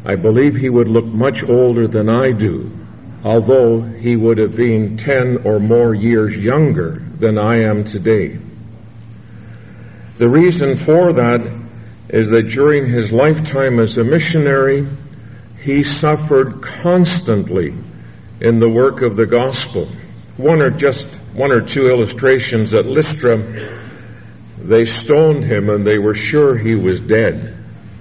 I believe he would look much older than I do, although he would have been 10 or more years younger than I am today. The reason for that is that during his lifetime as a missionary, he suffered constantly in the work of the gospel. One or two illustrations at Lystra, they stoned him and they were sure he was dead.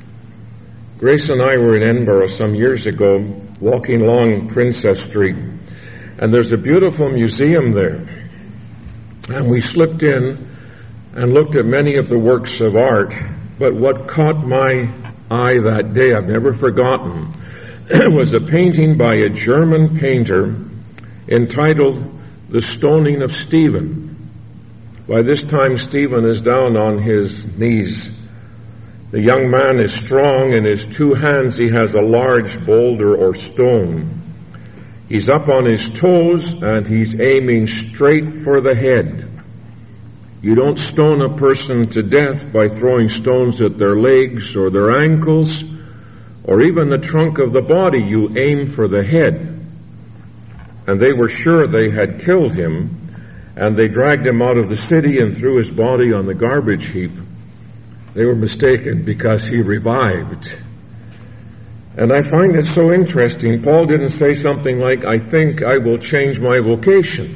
Grace and I were in Edinburgh some years ago, walking along Princess Street, and there's a beautiful museum there. And we slipped in and looked at many of the works of art, but what caught my eye that day, I've never forgotten, was a painting by a German painter entitled The Stoning of Stephen. By this time, Stephen is down on his knees. The young man is strong. In his two hands he has a large boulder or stone. He's up on his toes and he's aiming straight for the head. You don't stone a person to death by throwing stones at their legs or their ankles or even the trunk of the body. You aim for the head. And they were sure they had killed him, and they dragged him out of the city and threw his body on the garbage heap. They were mistaken because he revived. And I find it so interesting. Paul didn't say something like, I think I will change my vocation.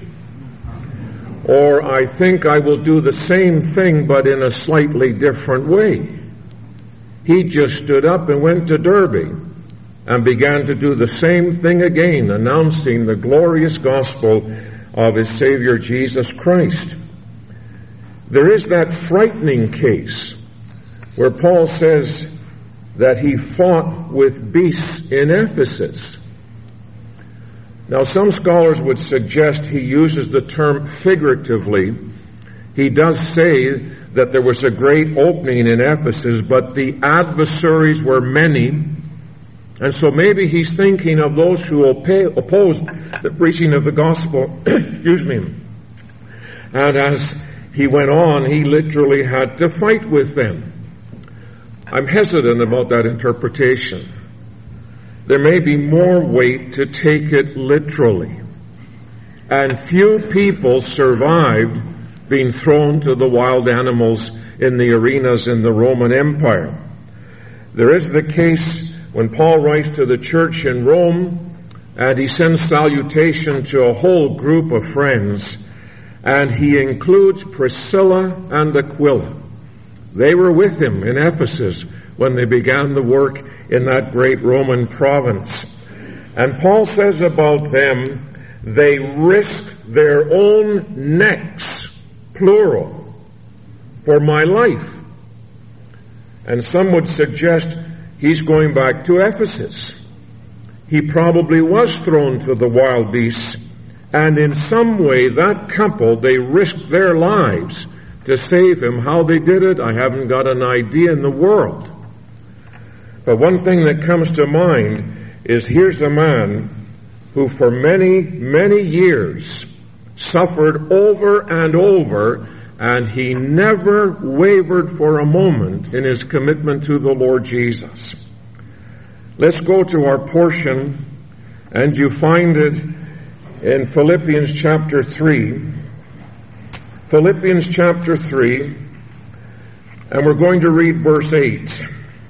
Or I think I will do the same thing but in a slightly different way. He just stood up and went to Derby and began to do the same thing again, announcing the glorious gospel of his Savior Jesus Christ. There is that frightening case where Paul says that he fought with beasts in Ephesus. Now, some scholars would suggest he uses the term figuratively. He does say that there was a great opening in Ephesus, but the adversaries were many. And so maybe he's thinking of those who opposed the preaching of the gospel. Excuse me. And as he went on, he literally had to fight with them. I'm hesitant about that interpretation. There may be more weight to take it literally. And few people survived being thrown to the wild animals in the arenas in the Roman Empire. There is the case when Paul writes to the church in Rome, and he sends salutation to a whole group of friends, and he includes Priscilla and Aquila. They were with him in Ephesus when they began the work in that great Roman province. And Paul says about them, they risked their own necks, plural, for my life. And some would suggest he's going back to Ephesus. He probably was thrown to the wild beasts, and in some way that couple, they risked their lives to save him. How they did it, I haven't got an idea in the world. But one thing that comes to mind is here's a man who for many, many years suffered over and over, and he never wavered for a moment in his commitment to the Lord Jesus. Let's go to our portion, and you find it in Philippians chapter 3. Philippians chapter 3, and we're going to read verse 8.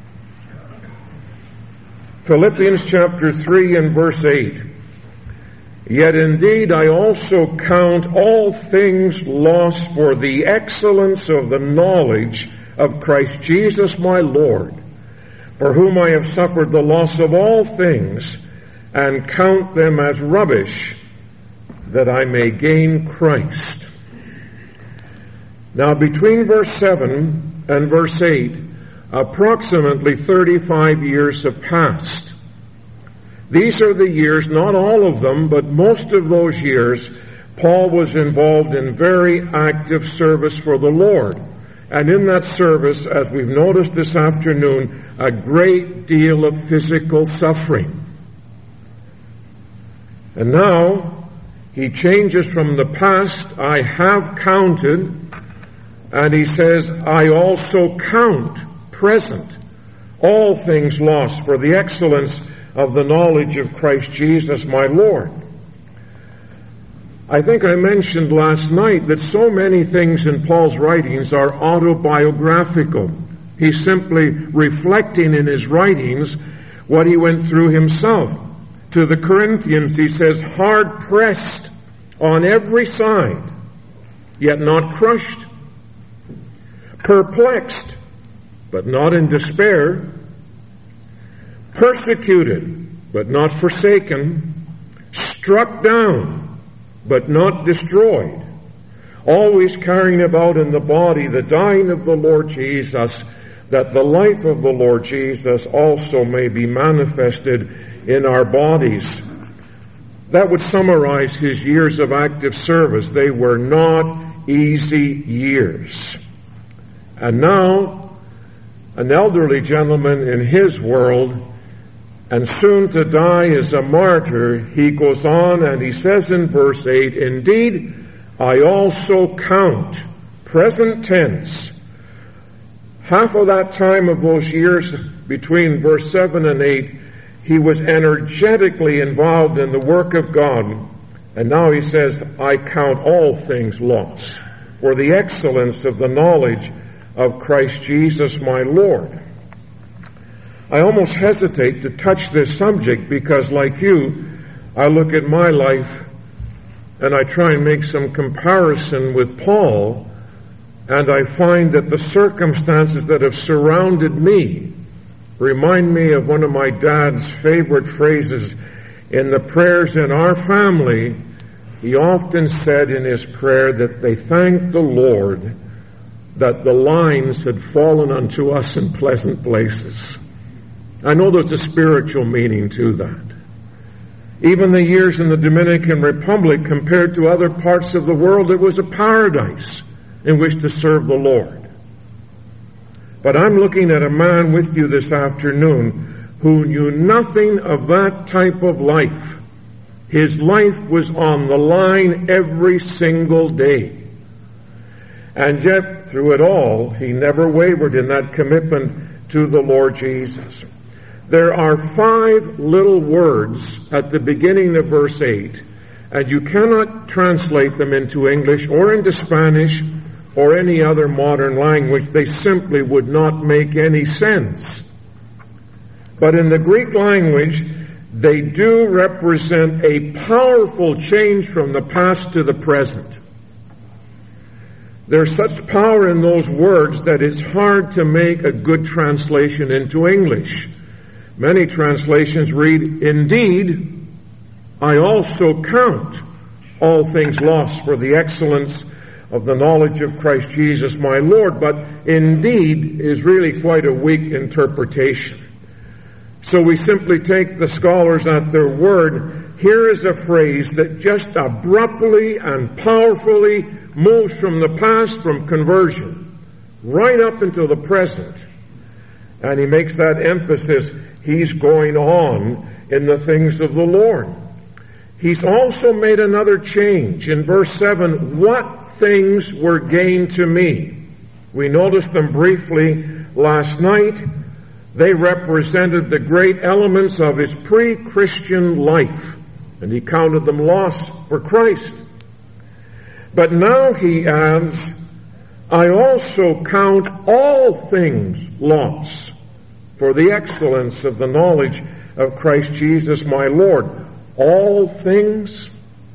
Philippians chapter 3 and verse 8. Yet indeed I also count all things lost for the excellence of the knowledge of Christ Jesus my Lord, for whom I have suffered the loss of all things, and count them as rubbish, that I may gain Christ. Now between verse 7 and verse 8, approximately 35 years have passed. These are the years, not all of them, but most of those years, Paul was involved in very active service for the Lord. And in that service, as we've noticed this afternoon, a great deal of physical suffering. And now, he changes from the past, I have counted, and he says, I also count, present, all things lost for the excellence of the knowledge of Christ Jesus my Lord. I think I mentioned last night that so many things in Paul's writings are autobiographical. He's simply reflecting in his writings what he went through himself. To the Corinthians, he says, hard pressed on every side, yet not crushed, perplexed, but not in despair, persecuted, but not forsaken, struck down, but not destroyed, always carrying about in the body the dying of the Lord Jesus, that the life of the Lord Jesus also may be manifested in our bodies. That would summarize his years of active service. They were not easy years. And now, an elderly gentleman in his world, and soon to die as a martyr, he goes on and he says in verse 8, indeed, I also count, present tense, half of that time of those years between verse 7 and 8, he was energetically involved in the work of God. And now he says, I count all things lost for the excellence of the knowledge of Christ Jesus my Lord. I almost hesitate to touch this subject because, like you, I look at my life and I try and make some comparison with Paul, and I find that the circumstances that have surrounded me remind me of one of my dad's favorite phrases in the prayers in our family. He often said in his prayer that they thanked the Lord that the lines had fallen unto us in pleasant places. I know there's a spiritual meaning to that. Even the years in the Dominican Republic, compared to other parts of the world, it was a paradise in which to serve the Lord. But I'm looking at a man with you this afternoon who knew nothing of that type of life. His life was on the line every single day. And yet, through it all, he never wavered in that commitment to the Lord Jesus. There are 5 little words at the beginning of verse 8, and you cannot translate them into English or into Spanish or any other modern language. They simply would not make any sense. But in the Greek language, they do represent a powerful change from the past to the present. There's such power in those words that it's hard to make a good translation into English. Many translations read, indeed, I also count all things lost for the excellence of the knowledge of Christ Jesus my Lord. But indeed is really quite a weak interpretation. So we simply take the scholars at their word. Here is a phrase that just abruptly and powerfully moves from the past, from conversion, right up into the present. And he makes that emphasis, he's going on in the things of the Lord. He's also made another change. In verse 7, what things were gained to me? We noticed them briefly last night. They represented the great elements of his pre-Christian life, and he counted them lost for Christ. But now he adds, I also count all things lost for the excellence of the knowledge of Christ Jesus my Lord. All things.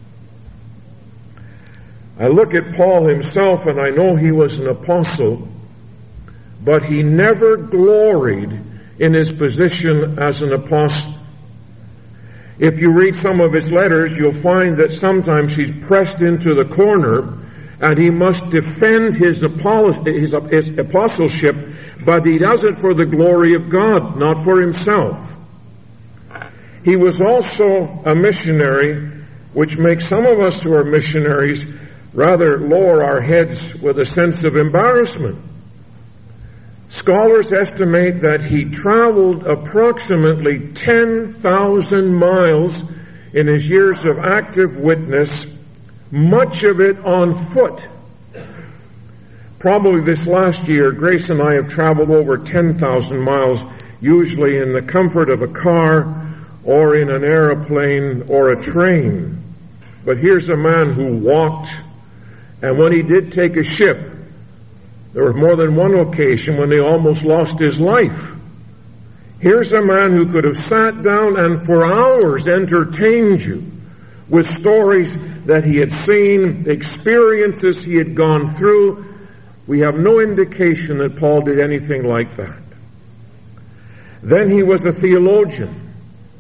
I look at Paul himself and I know he was an apostle, but he never gloried in his position as an apostle. If you read some of his letters, you'll find that sometimes he's pressed into the corner and he must defend his apostleship, but he does it for the glory of God, not for himself. He was also a missionary, which makes some of us who are missionaries rather lower our heads with a sense of embarrassment. Scholars estimate that he traveled approximately 10,000 miles in his years of active witness, much of it on foot. Probably this last year, Grace and I have traveled over 10,000 miles usually in the comfort of a car or in an airplane or a train. But here's a man who walked, and when he did take a ship, there was more than one occasion when he almost lost his life. Here's a man who could have sat down and for hours entertained you with stories that he had seen, experiences he had gone through. We have no indication that Paul did anything like that. Then he was a theologian.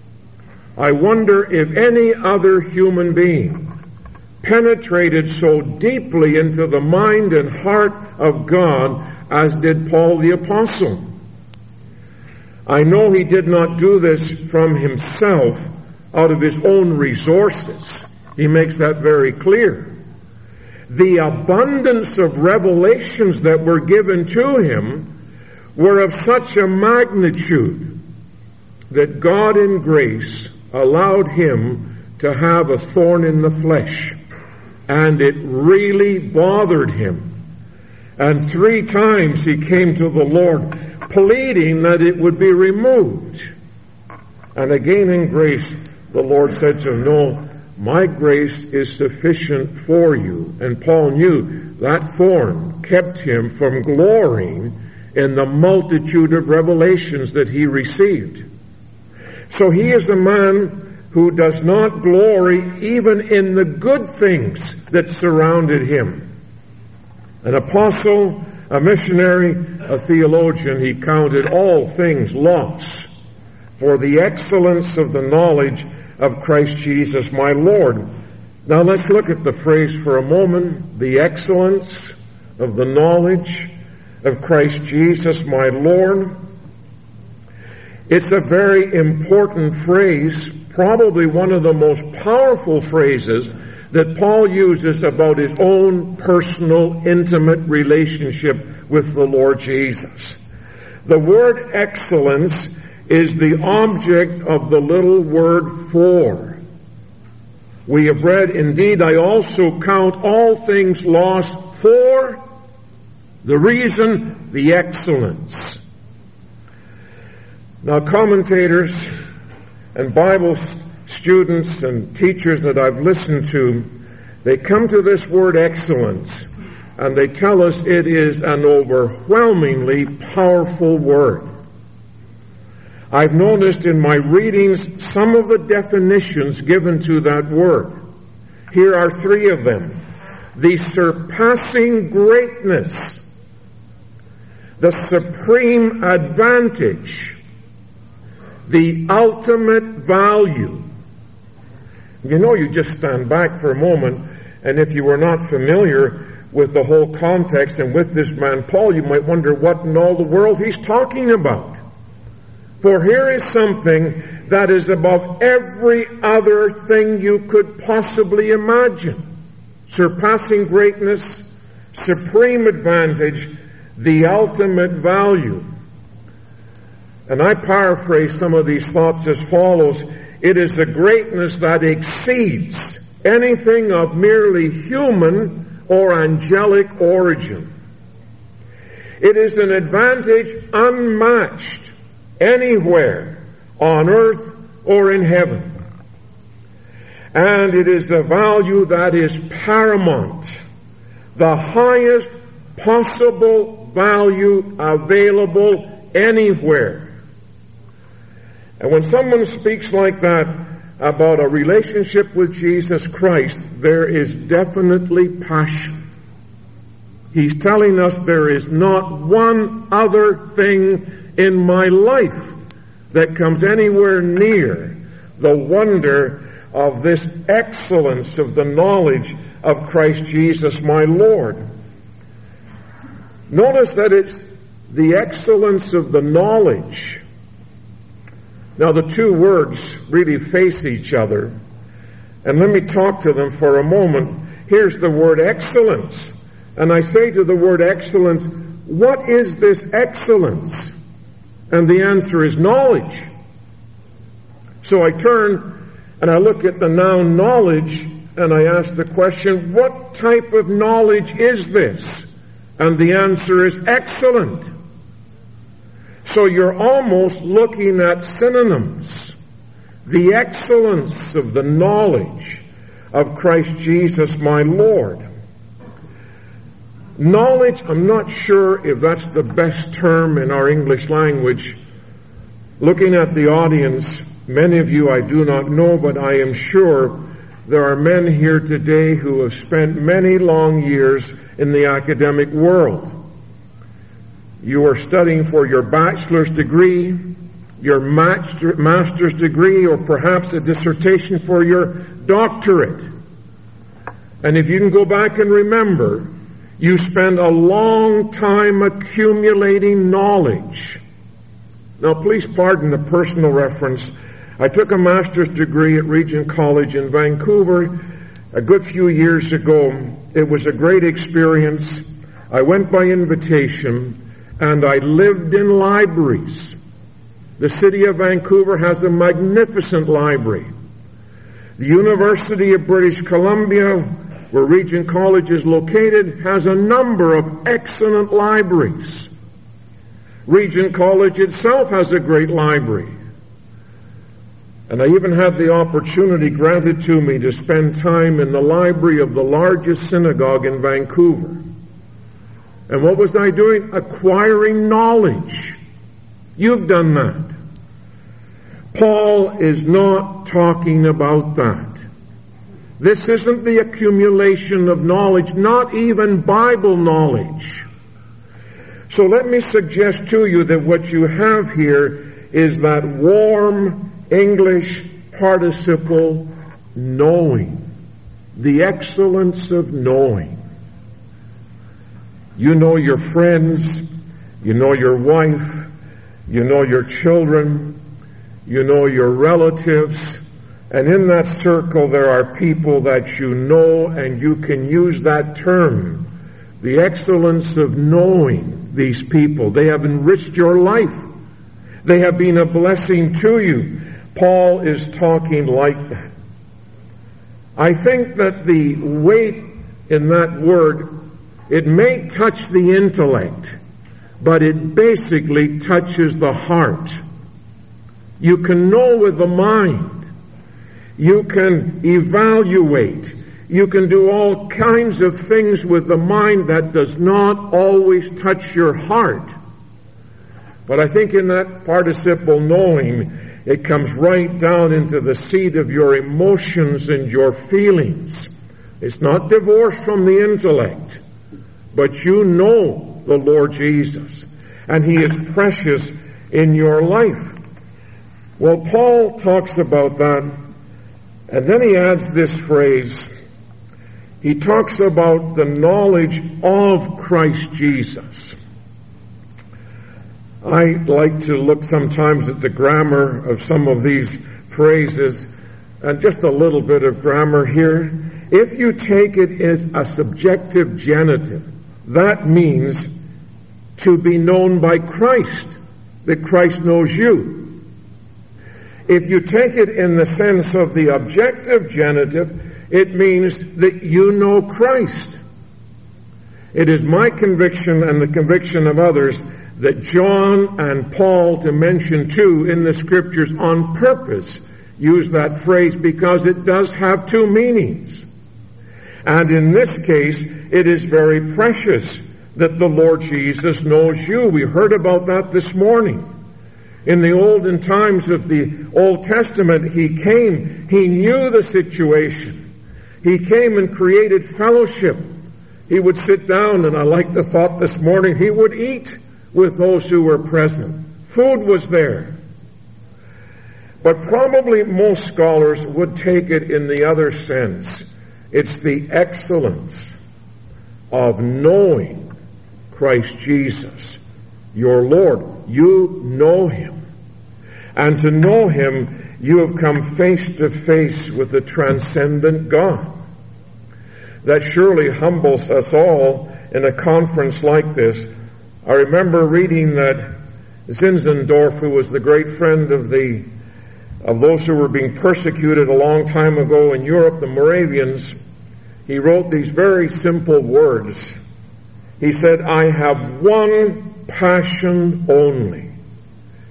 I wonder if any other human being penetrated so deeply into the mind and heart of God as did Paul the Apostle. I know he did not do this from himself out of his own resources. He makes that very clear. The abundance of revelations that were given to him were of such a magnitude that God in grace allowed him to have a thorn in the flesh. And it really bothered him. And 3 times he came to the Lord, pleading that it would be removed. And again in grace, the Lord said to him, no, my grace is sufficient for you. And Paul knew that thorn kept him from glorying in the multitude of revelations that he received. So he is a man who does not glory even in the good things that surrounded him. An apostle, a missionary, a theologian, he counted all things loss for the excellence of the knowledge of Christ Jesus my Lord. Now let's look at the phrase for a moment, the excellence of the knowledge of Christ Jesus my Lord. It's a very important phrase, probably one of the most powerful phrases that Paul uses about his own personal, intimate relationship with the Lord Jesus. The word excellence is the object of the little word for. We have read, indeed, I also count all things lost for the reason, the excellence. Now, commentators and Bible students and teachers that I've listened to, they come to this word excellence, and they tell us it is an overwhelmingly powerful word. I've noticed in my readings some of the definitions given to that word. Here are 3 of them. The surpassing greatness, the supreme advantage, the ultimate value. You know, you just stand back for a moment, and if you were not familiar with the whole context and with this man Paul, you might wonder what in all the world he's talking about. For here is something that is above every other thing you could possibly imagine. Surpassing greatness, supreme advantage, the ultimate value. And I paraphrase some of these thoughts as follows. It is a greatness that exceeds anything of merely human or angelic origin. It is an advantage unmatched anywhere on earth or in heaven. And it is a value that is paramount, the highest possible value available anywhere. And when someone speaks like that about a relationship with Jesus Christ, there is definitely passion. He's telling us there is not one other thing in my life that comes anywhere near the wonder of this excellence of the knowledge of Christ Jesus my Lord. Notice that it's the excellence of the knowledge. Now the 2 words really face each other, and let me talk to them for a moment. Here's the word excellence. And I say to the word excellence, what is this excellence? And the answer is knowledge. So I turn and I look at the noun knowledge and I ask the question, what type of knowledge is this? And the answer is excellent. So you're almost looking at synonyms. The excellence of the knowledge of Christ Jesus my Lord. Knowledge, I'm not sure if that's the best term in our English language. Looking at the audience, many of you I do not know, but I am sure there are men here today who have spent many long years in the academic world. You are studying for your bachelor's degree, your master's degree, or perhaps a dissertation for your doctorate. And if you can go back and remember, you spend a long time accumulating knowledge. Now, please pardon the personal reference. I took a master's degree at Regent College in Vancouver a good few years ago. It was a great experience. I went by invitation, and I lived in libraries. The city of Vancouver has a magnificent library. The University of British Columbia, where Regent College is located, has a number of excellent libraries. Regent College itself has a great library. And I even had the opportunity granted to me to spend time in the library of the largest synagogue in Vancouver. And what was I doing? Acquiring knowledge. You've done that. Paul is not talking about that. This isn't the accumulation of knowledge, not even Bible knowledge. So let me suggest to you that what you have here is that warm English participle, knowing. The excellence of knowing. You know your friends, you know your wife, you know your children, you know your relatives, and in that circle there are people that you know, and you can use that term. The excellence of knowing these people. They have enriched your life. They have been a blessing to you. Paul is talking like that. I think that the weight in that word, it may touch the intellect, but it basically touches the heart. You can know with the mind. You can evaluate. You can do all kinds of things with the mind that does not always touch your heart. But I think in that participle knowing, it comes right down into the seat of your emotions and your feelings. It's not divorced from the intellect, but you know the Lord Jesus, and He is precious in your life. Well, Paul talks about that, and then he adds this phrase. He talks about the knowledge of Christ Jesus. I like to look sometimes at the grammar of some of these phrases, and just a little bit of grammar here. If you take it as a subjective genitive, that means to be known by Christ, that Christ knows you. If you take it in the sense of the objective genitive, it means that you know Christ. It is my conviction and the conviction of others that John and Paul, to mention two in the Scriptures on purpose, use that phrase because it does have two meanings. And in this case, it is very precious that the Lord Jesus knows you. We heard about that this morning. In the olden times of the Old Testament, He came, He knew the situation. He came and created fellowship. He would sit down, and I like the thought this morning, He would eat with those who were present. Food was there. But probably most scholars would take it in the other sense. It's the excellence of knowing Christ Jesus, your Lord. You know Him. And to know Him, you have come face to face with the transcendent God. That surely humbles us all in a conference like this. I remember reading that Zinzendorf, who was the great friend of those who were being persecuted a long time ago in Europe, the Moravians, he wrote these very simple words. He said, "I have one passion only,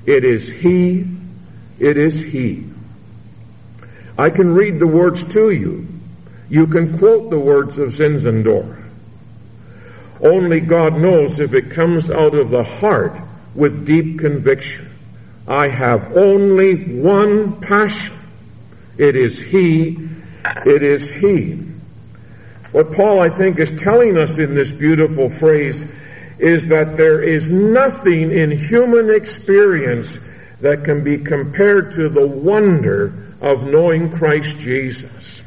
It is He. It is He. I can read the words to you. You can quote the words of Zinzendorf. Only God knows if it comes out of the heart with deep conviction. I have only one passion. It is He. It is He. What Paul, I think, is telling us in this beautiful phrase is that there is nothing in human experience that can be compared to the wonder of knowing Christ Jesus.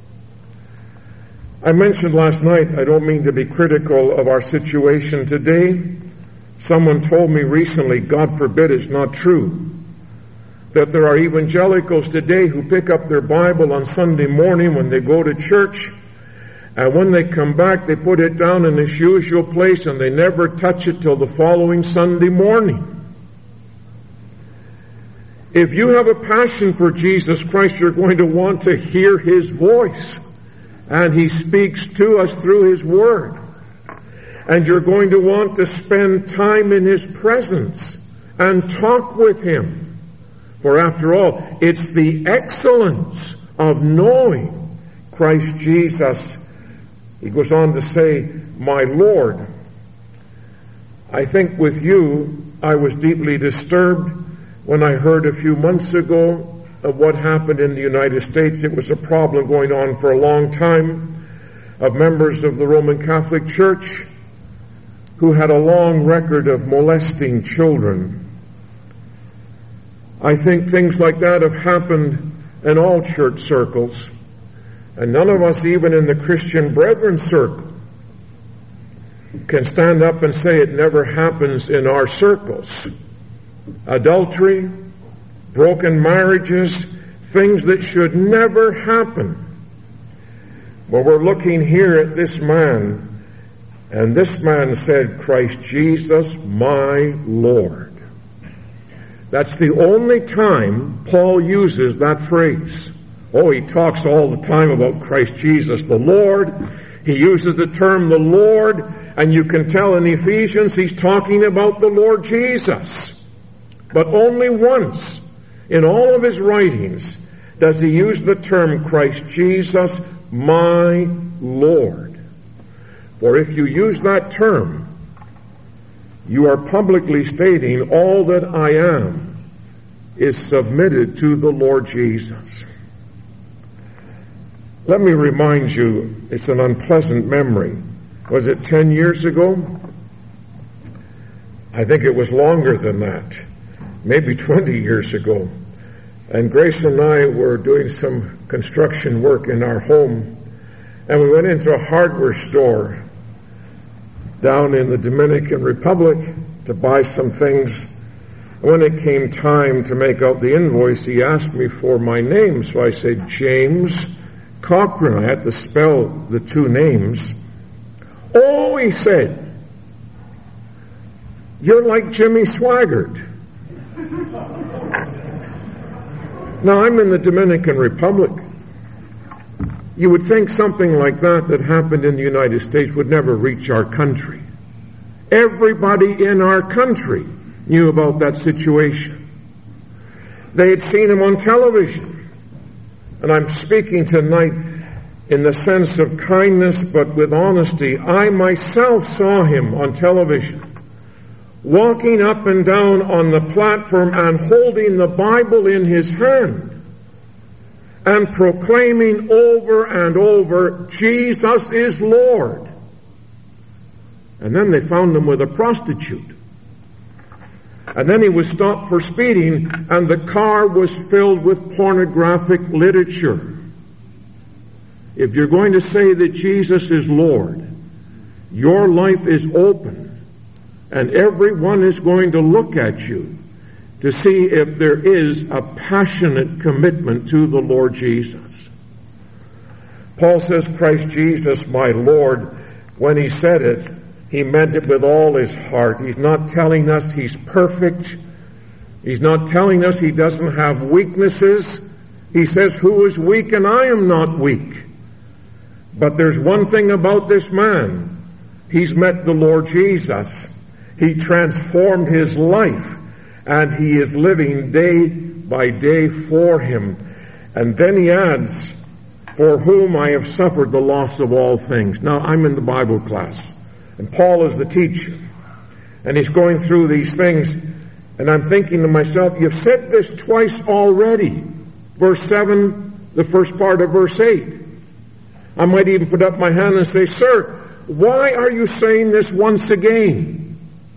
I mentioned last night, I don't mean to be critical of our situation today. Someone told me recently, God forbid it's not true, that there are evangelicals today who pick up their Bible on Sunday morning when they go to church, and when they come back, they put it down in its usual place and they never touch it till the following Sunday morning. If you have a passion for Jesus Christ, you're going to want to hear His voice. And He speaks to us through His Word. And you're going to want to spend time in His presence and talk with Him. For after all, it's the excellence of knowing Christ Jesus. He goes on to say, my Lord. I think with you, I was deeply disturbed when I heard a few months ago of what happened in the United States. It was a problem going on for a long time of members of the Roman Catholic Church who had a long record of molesting children. I think things like that have happened in all church circles, and none of us, even in the Christian Brethren circle, can stand up and say it never happens in our circles. Adultery, broken marriages, things that should never happen. But we're looking here at this man, and this man said, Christ Jesus, my Lord. That's the only time Paul uses that phrase. Oh, he talks all the time about Christ Jesus, the Lord. He uses the term the Lord, and you can tell in Ephesians he's talking about the Lord Jesus. But only once in all of his writings does he use the term Christ Jesus, my Lord. For if you use that term, you are publicly stating all that I am is submitted to the Lord Jesus. Let me remind you, it's an unpleasant memory. Was it 10 years ago? I think it was longer than that. Maybe 20 years ago. And Grace and I were doing some construction work in our home, and we went into a hardware store down in the Dominican Republic to buy some things. When it came time to make out the invoice, he asked me for my name, so I said, James Cochran. I had to spell the two names. Oh, he said, you're like Jimmy Swaggart. Now, I'm in the Dominican Republic. You would think something like that happened in the United States would never reach our country. Everybody in our country knew about that situation. They had seen him on television. And I'm speaking tonight in the sense of kindness, but with honesty. I myself saw him on television, walking up and down on the platform and holding the Bible in his hand and proclaiming over and over, Jesus is Lord. And then they found him with a prostitute. And then he was stopped for speeding, and the car was filled with pornographic literature. If you're going to say that Jesus is Lord, your life is open. And everyone is going to look at you to see if there is a passionate commitment to the Lord Jesus. Paul says, Christ Jesus, my Lord. When he said it, he meant it with all his heart. He's not telling us he's perfect. He's not telling us he doesn't have weaknesses. He says, who is weak and I am not weak. But there's one thing about this man. He's met the Lord Jesus. He transformed his life. and he is living day by day for him. And then he adds, for whom I have suffered the loss of all things. Now, I'm in the Bible class, and Paul is the teacher, and he's going through these things, and I'm thinking to myself, you've said this twice already. Verse 7, the first part of verse 8. I might even put up my hand and say, sir, why are you saying this once again?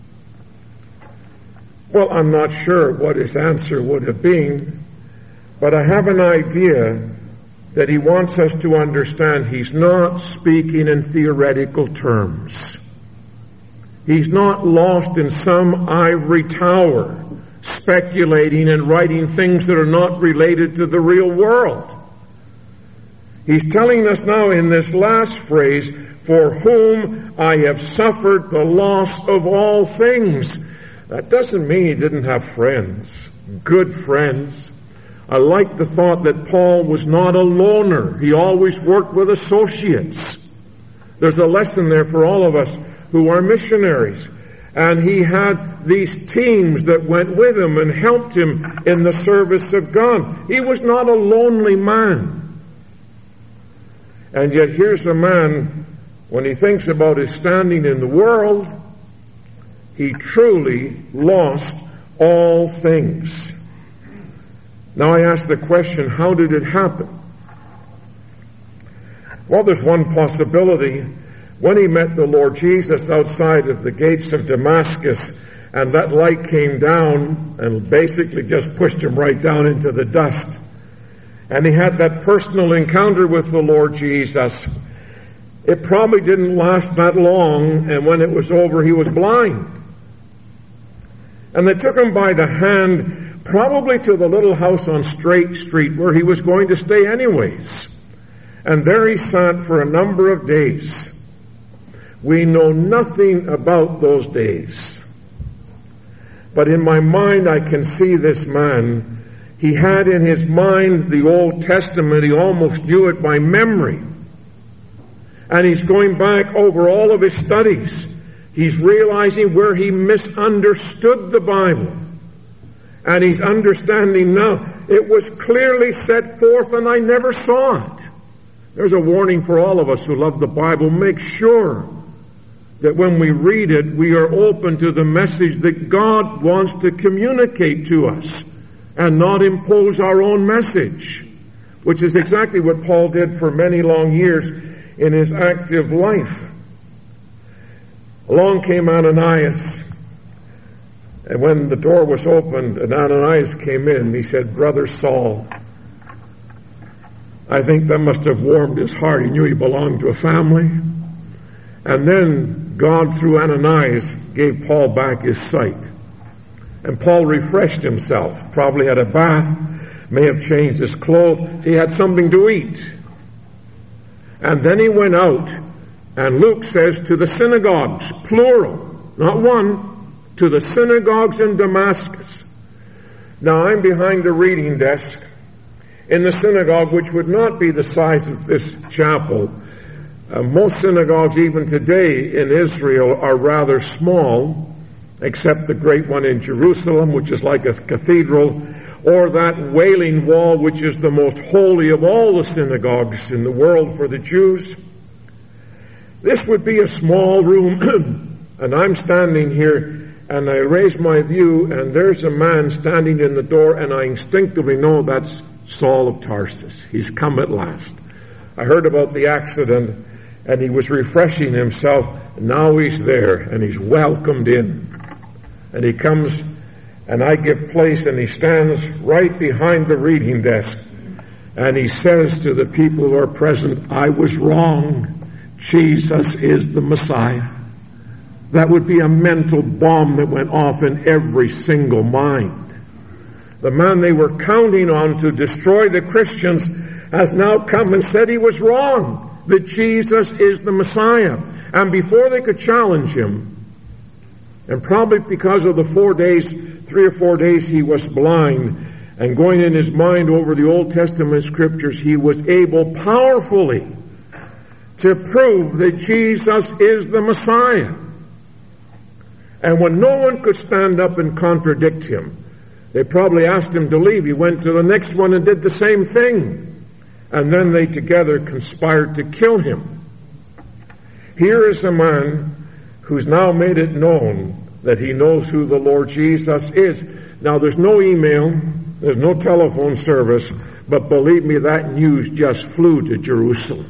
Well, I'm not sure what his answer would have been, but I have an idea that he wants us to understand he's not speaking in theoretical terms. He's not lost in some ivory tower, speculating and writing things that are not related to the real world. He's telling us now in this last phrase, for whom I have suffered the loss of all things. That doesn't mean he didn't have friends, good friends. I like the thought that Paul was not a loner. He always worked with associates. There's a lesson there for all of us who are missionaries. And he had these teams that went with him and helped him in the service of God. He was not a lonely man. And yet here's a man, when he thinks about his standing in the world, he truly lost all things. Now I ask the question, how did it happen? Well, there's one possibility. When he met the Lord Jesus outside of the gates of Damascus, and that light came down and basically just pushed him right down into the dust, and he had that personal encounter with the Lord Jesus, it probably didn't last that long, and when it was over, he was blind. And they took him by the hand, probably to the little house on Straight Street where he was going to stay anyways. And there he sat for a number of days. We know nothing about those days. But in my mind, I can see this man. He had in his mind the Old Testament. He almost knew it by memory. And he's going back over all of his studies. He's realizing where he misunderstood the Bible. And he's understanding now. It was clearly set forth and I never saw it. There's a warning for all of us who love the Bible. Make sure that when we read it, we are open to the message that God wants to communicate to us and not impose our own message, which is exactly what Paul did for many long years in his active life. Along came Ananias, and when the door was opened and Ananias came in, he said, Brother Saul. I think that must have warmed his heart. He knew he belonged to a family. And then God, through Ananias, gave Paul back his sight. And Paul refreshed himself, probably had a bath, may have changed his clothes. He had something to eat. And then he went out, and Luke says, to the synagogues, plural, not one, to the synagogues in Damascus. Now, I'm behind the reading desk in the synagogue, which would not be the size of this chapel. Most synagogues, even today in Israel, are rather small, except the great one in Jerusalem, which is like a cathedral, or that Wailing Wall, which is the most holy of all the synagogues in the world for the Jews. This would be a small room, and I'm standing here, and I raise my view, and there's a man standing in the door, and I instinctively know that's Saul of Tarsus. He's come at last. I heard about the accident, and he was refreshing himself. Now he's there, and he's welcomed in. And he comes, and I give place, and he stands right behind the reading desk. And he says to the people who are present, I was wrong. Jesus is the Messiah. That would be a mental bomb that went off in every single mind. The man they were counting on to destroy the Christians has now come and said he was wrong, that Jesus is the Messiah. And before they could challenge him, and probably because of the 3 or 4 days he was blind, and going in his mind over the Old Testament scriptures, he was able powerfully to prove that Jesus is the Messiah. And when no one could stand up and contradict him, they probably asked him to leave. He went to the next one and did the same thing. And then they together conspired to kill him. Here is a man who's now made it known that he knows who the Lord Jesus is. Now, there's no email, there's no telephone service, but believe me, that news just flew to Jerusalem.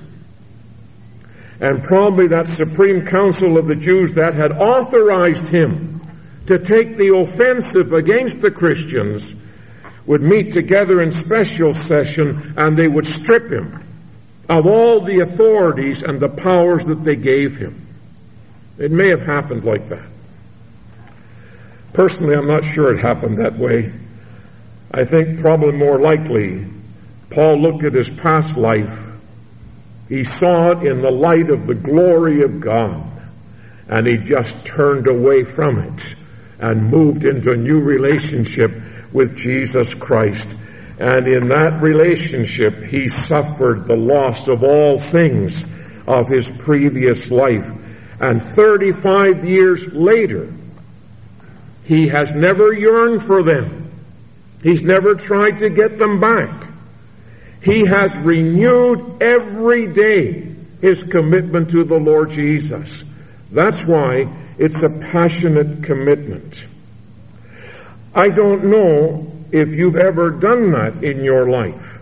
And probably that Supreme Council of the Jews that had authorized him to take the offensive against the Christians would meet together in special session, and they would strip him of all the authorities and the powers that they gave him. It may have happened like that. Personally, I'm not sure it happened that way. I think probably more likely, Paul looked at his past life. He saw it in the light of the glory of God, and he just turned away from it and moved into a new relationship with Jesus Christ. And in that relationship, he suffered the loss of all things of his previous life. And 35 years later, he has never yearned for them. He's never tried to get them back. He has renewed every day his commitment to the Lord Jesus. That's why it's a passionate commitment. I don't know if you've ever done that in your life.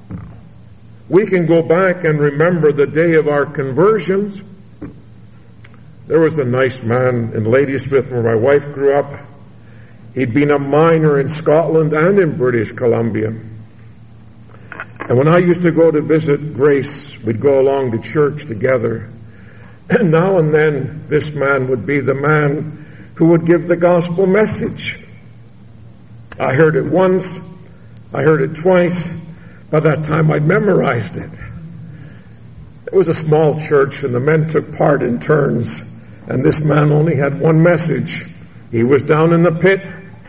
We can go back and remember the day of our conversions. There was a nice man in Ladysmith where my wife grew up. He'd been a miner in Scotland and in British Columbia. And when I used to go to visit Grace, we'd go along to church together. And now and then, this man would be the man who would give the gospel message. I heard it once, I heard it twice. By that time, I'd memorized it. It was a small church, and the men took part in turns. And this man only had one message. He was down in the pit,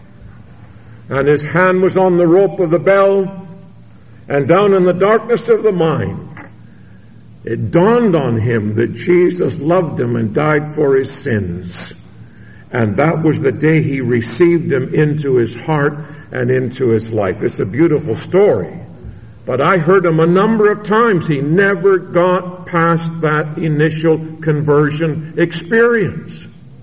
and his hand was on the rope of the bell, and down in the darkness of the mine, it dawned on him that Jesus loved him and died for his sins. And that was the day he received him into his heart and into his life. It's a beautiful story. But I heard him a number of times. He never got past that initial conversion experience.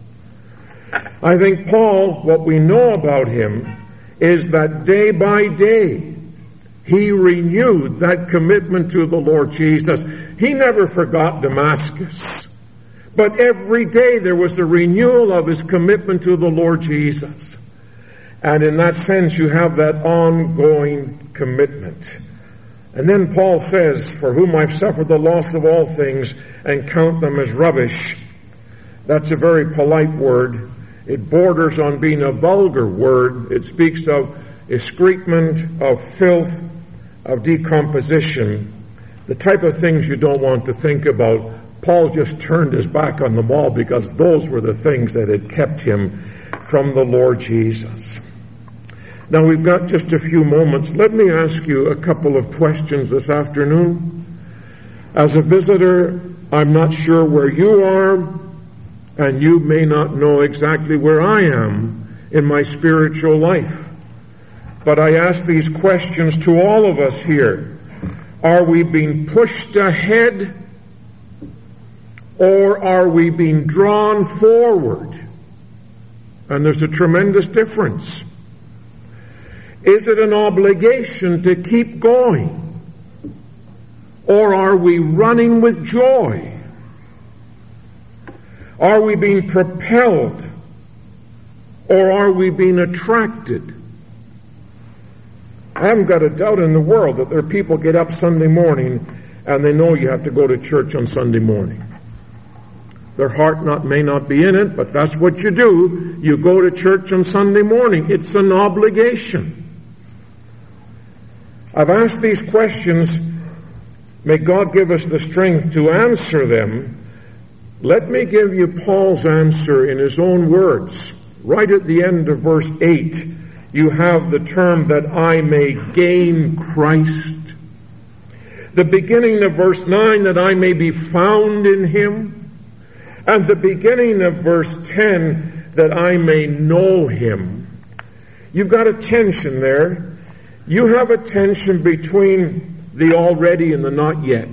I think Paul, what we know about him is that day by day, he renewed that commitment to the Lord Jesus. He never forgot Damascus. But every day there was a renewal of his commitment to the Lord Jesus. And in that sense, you have that ongoing commitment. And then Paul says, for whom I've suffered the loss of all things and count them as rubbish. That's a very polite word. It borders on being a vulgar word. It speaks of excrement, of filth, of decomposition, the type of things you don't want to think about. Paul just turned his back on them all because those were the things that had kept him from the Lord Jesus. Now we've got just a few moments. Let me ask you a couple of questions this afternoon. As a visitor, I'm not sure where you are, and you may not know exactly where I am in my spiritual life. But I ask these questions to all of us here. Are we being pushed ahead, or are we being drawn forward? And there's a tremendous difference. Is it an obligation to keep going? Or are we running with joy? Are we being propelled? Or are we being attracted? I haven't got a doubt in the world that there are people get up Sunday morning and they know you have to go to church on Sunday morning. Their heart may not be in it, but that's what you do. You go to church on Sunday morning. It's an obligation. I've asked these questions. May God give us the strength to answer them. Let me give you Paul's answer in his own words. Right at the end of verse 8, you have the term that I may gain Christ. The beginning of verse 9, that I may be found in him. And the beginning of verse 10, that I may know him. You've got a tension there. You have a tension between the already and the not yet.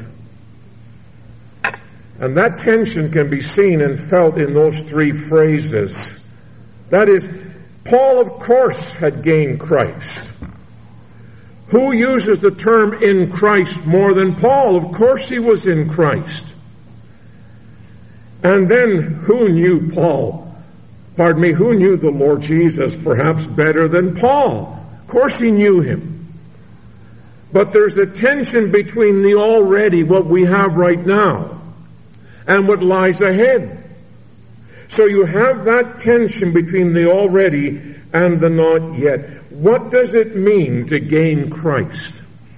And that tension can be seen and felt in those three phrases. That is, Paul, of course, had gained Christ. Who uses the term in Christ more than Paul? Of course he was in Christ. And then, who knew who knew the Lord Jesus perhaps better than Paul? Of course he knew him. But there's a tension between the already, what we have right now, and what lies ahead. So you have that tension between the already and the not yet. What does it mean to gain Christ?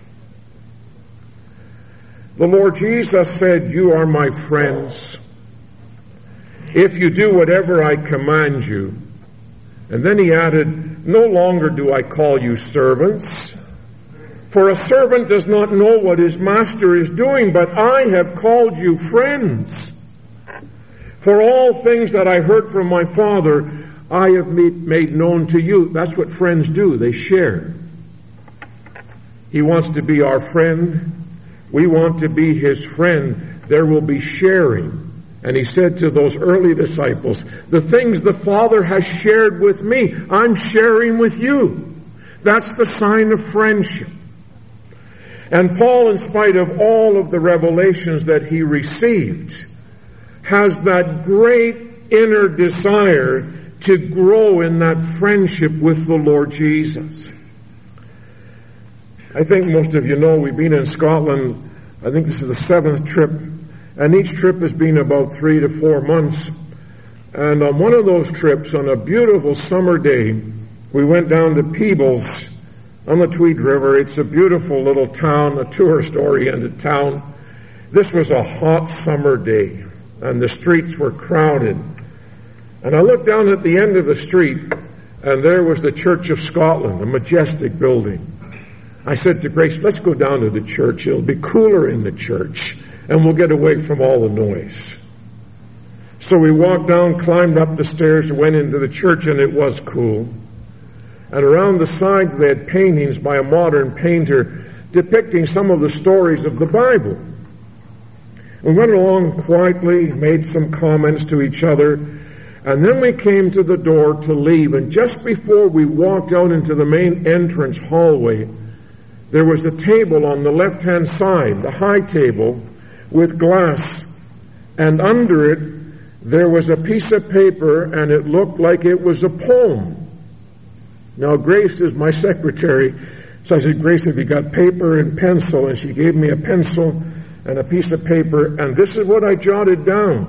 The Lord Jesus said, "You are my friends if you do whatever I command you." And then he added, "No longer do I call you servants, for a servant does not know what his master is doing, but I have called you friends. For all things that I heard from my Father, I have made known to you." That's what friends do. They share. He wants to be our friend. We want to be his friend. There will be sharing. And he said to those early disciples, "The things the Father has shared with me, I'm sharing with you." That's the sign of friendship. And Paul, in spite of all of the revelations that he received, has that great inner desire to grow in that friendship with the Lord Jesus. I think most of you know we've been in Scotland. I think this is the 7th trip. And each trip has been about 3 to 4 months. And on one of those trips, on a beautiful summer day, we went down to Peebles on the Tweed River. It's a beautiful little town, a tourist-oriented town. This was a hot summer day, and the streets were crowded. And I looked down at the end of the street, and there was the Church of Scotland, a majestic building. I said to Grace, "Let's go down to the church. It'll be cooler in the church, and we'll get away from all the noise." So we walked down, climbed up the stairs, and went into the church, and it was cool. And around the sides they had paintings by a modern painter depicting some of the stories of the Bible. We went along quietly, made some comments to each other, and then we came to the door to leave. And just before we walked out into the main entrance hallway, there was a table on the left-hand side, the high table, with glass. And under it, there was a piece of paper, and it looked like it was a poem. Now, Grace is my secretary, so I said, "Grace, have you got paper and pencil?" And she gave me a pencil and a piece of paper, and this is what I jotted down.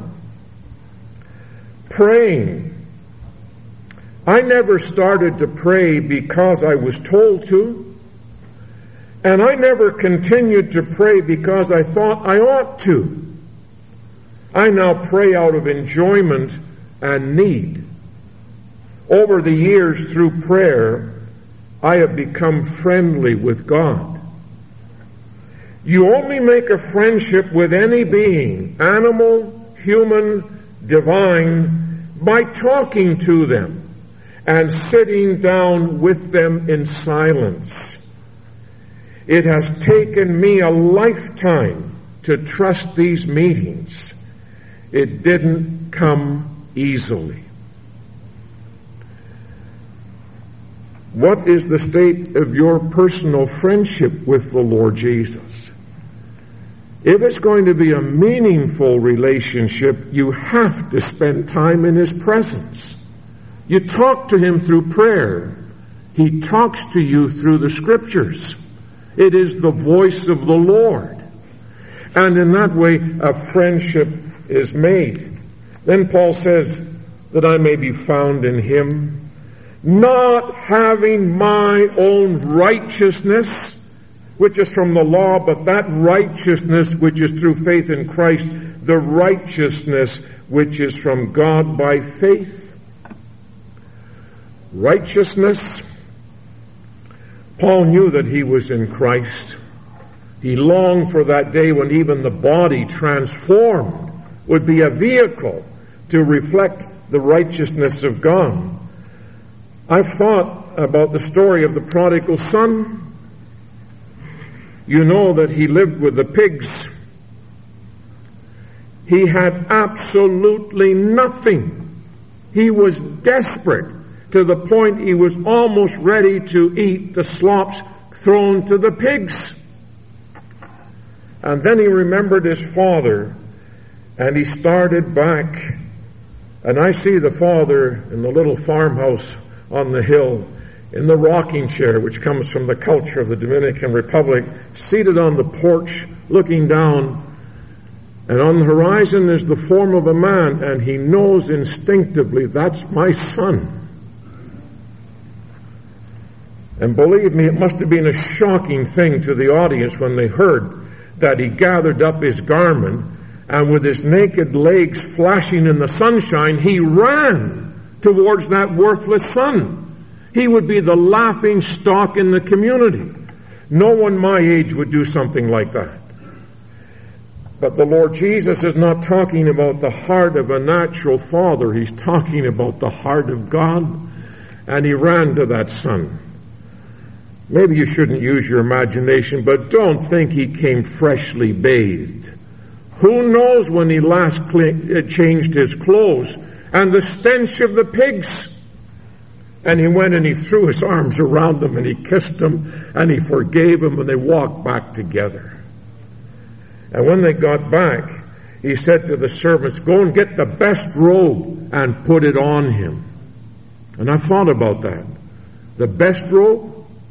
Praying. I never started to pray because I was told to, and I never continued to pray because I thought I ought to. I now pray out of enjoyment and need. Over the years, through prayer, I have become friendly with God. You only make a friendship with any being, animal, human, divine, by talking to them and sitting down with them in silence. It has taken me a lifetime to trust these meetings. It didn't come easily. What is the state of your personal friendship with the Lord Jesus? If it's going to be a meaningful relationship, you have to spend time in His presence. You talk to Him through prayer. He talks to you through the Scriptures. It is the voice of the Lord. And in that way, a friendship is made. Then Paul says, that I may be found in Him, not having my own righteousness, which is from the law, but that righteousness which is through faith in Christ, the righteousness which is from God by faith. Righteousness. Paul knew that he was in Christ. He longed for that day when even the body transformed would be a vehicle to reflect the righteousness of God. I've thought about the story of the prodigal son. You know that he lived with the pigs. He had absolutely nothing. He was desperate to the point he was almost ready to eat the slops thrown to the pigs. And then he remembered his father, and he started back. And I see the father in the little farmhouse on the hill, in the rocking chair, which comes from the culture of the Dominican Republic, seated on the porch, looking down. And on the horizon is the form of a man, and he knows instinctively, that's my son. And believe me, it must have been a shocking thing to the audience when they heard that he gathered up his garment, and with his naked legs flashing in the sunshine, he ran towards that worthless son. He would be the laughing stock in the community. No one my age would do something like that. But the Lord Jesus is not talking about the heart of a natural father. He's talking about the heart of God. And he ran to that son. Maybe you shouldn't use your imagination, but don't think he came freshly bathed. Who knows when he last changed his clothes, and the stench of the pigs. And he went and he threw his arms around them and he kissed them and he forgave them, and they walked back together. And when they got back, he said to the servants, go and get the best robe and put it on him. And I thought about that. The best robe?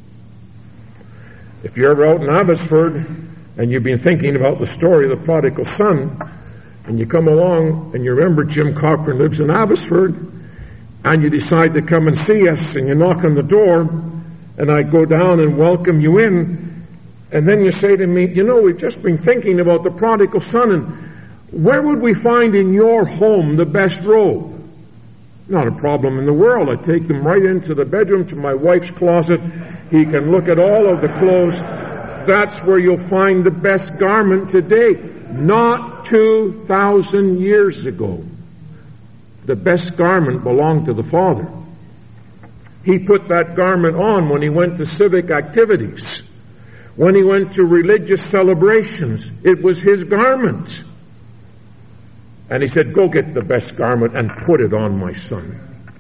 If you're ever out in Abbotsford and you've been thinking about the story of the prodigal son, and you come along and you remember Jim Cochran lives in Abbotsford, and you decide to come and see us, and you knock on the door, and I go down and welcome you in, and then you say to me, you know, we've just been thinking about the prodigal son, and where would we find in your home the best robe? Not a problem in the world. I take them right into the bedroom to my wife's closet. He can look at all of the clothes. That's where you'll find the best garment today. Not 2,000 years ago. The best garment belonged to the Father. He put that garment on when he went to civic activities. When he went to religious celebrations, it was his garment. And he said, go get the best garment and put it on my son.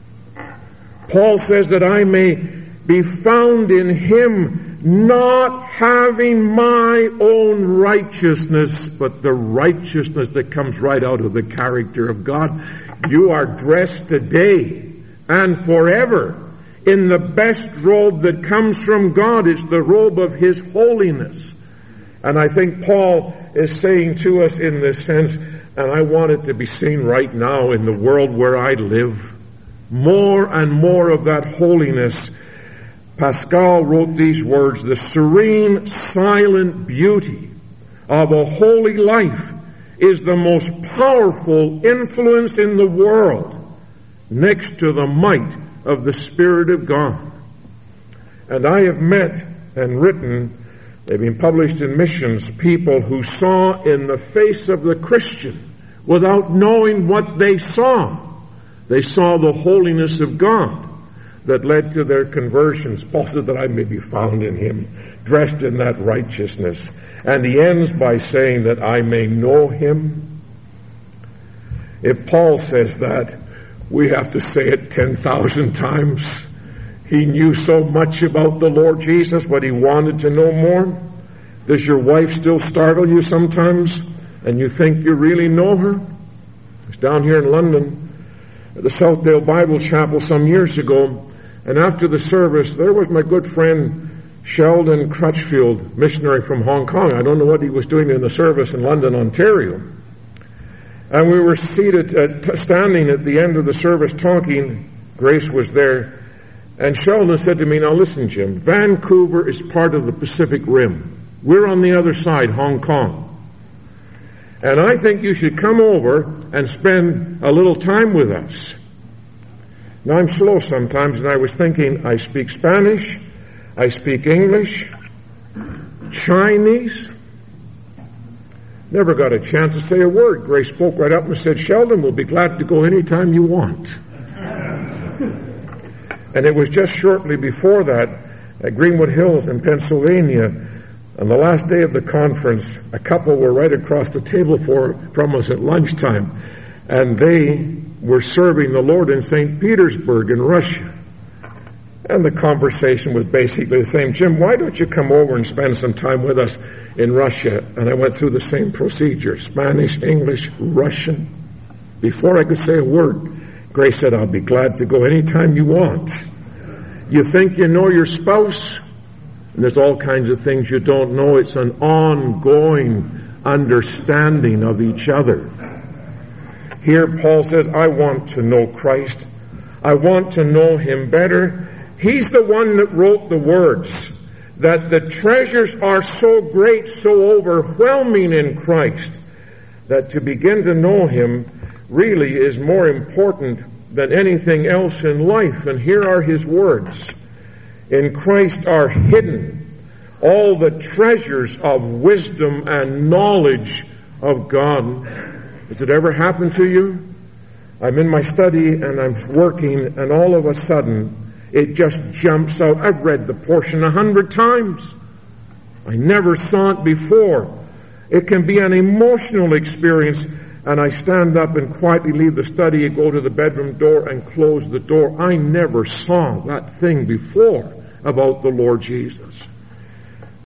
Paul says that I may be found in him, not having my own righteousness, but the righteousness that comes right out of the character of God. You are dressed today and forever in the best robe that comes from God. It's the robe of his holiness. And I think Paul is saying to us in this sense, and I want it to be seen right now in the world where I live, more and more of that holiness. Pascal wrote these words, the serene, silent beauty of a holy life is the most powerful influence in the world, next to the might of the Spirit of God. And I have met and written, they've been published in Missions, people who saw in the face of the Christian, without knowing what they saw the holiness of God that led to their conversions. Paul said that I may be found in him, dressed in that righteousness. And he ends by saying that I may know him. If Paul says that, we have to say it 10,000 times. He knew so much about the Lord Jesus, but he wanted to know more. Does your wife still startle you sometimes, and you think you really know her? I was down here in London at the Southdale Bible Chapel some years ago, and after the service, there was my good friend Sheldon Crutchfield, missionary from Hong Kong. I don't know what he was doing in the service in London, Ontario. And we were seated, standing at the end of the service talking. Grace was there. And Sheldon said to me, now listen, Jim, Vancouver is part of the Pacific Rim. We're on the other side, Hong Kong. And I think you should come over and spend a little time with us. Now, I'm slow sometimes, and I was thinking, I speak Spanish, I speak English, Chinese, Never got a chance to say a word. Grace spoke right up and said, "Sheldon, we'll be glad to go anytime you want." And it was just shortly before that, at Greenwood Hills in Pennsylvania, on the last day of the conference, a couple were right across the table from us at lunchtime, and they were serving the Lord in St. Petersburg in Russia. And the conversation was basically the same. "Jim, why don't you come over and spend some time with us in Russia?" And I went through the same procedure: Spanish, English, Russian. Before I could say a word, Grace said, "I'll be glad to go anytime you want." You think you know your spouse, and there's all kinds of things you don't know. It's an ongoing understanding of each other. Here Paul says, I want to know Christ. I want to know Him better. He's the one that wrote the words that the treasures are so great, so overwhelming in Christ, that to begin to know Him really is more important than anything else in life. And here are His words. In Christ are hidden all the treasures of wisdom and knowledge of God. Has it ever happened to you? I'm in my study and I'm working, and all of a sudden it just jumps out. I've read the portion 100 times. I never saw it before. It can be an emotional experience, and I stand up and quietly leave the study and go to the bedroom door and close the door. I never saw that thing before about the Lord Jesus.